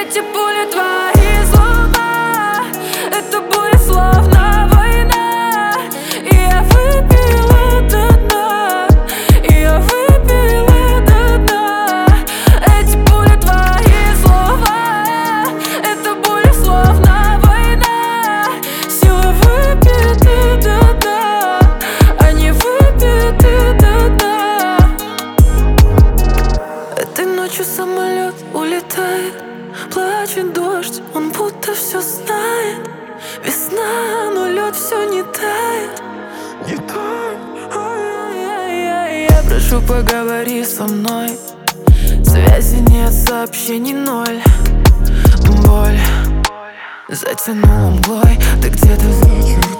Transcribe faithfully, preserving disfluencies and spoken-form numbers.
Эти пули твои слова, это буря словно война. И я выпила до дна, и я выпила до дна. Эти пули твои слова, это буря словно война. Сила выпиты до дна, они выпиты до дна. Этой ночью самолет улетает, плачет дождь, он будто все знает. Весна, но лед все не тает, не тает. Ай-яй-яй-яй. Я прошу, поговори со мной. Связи нет, сообщений ноль. Боль затянула мглой, ты где-то за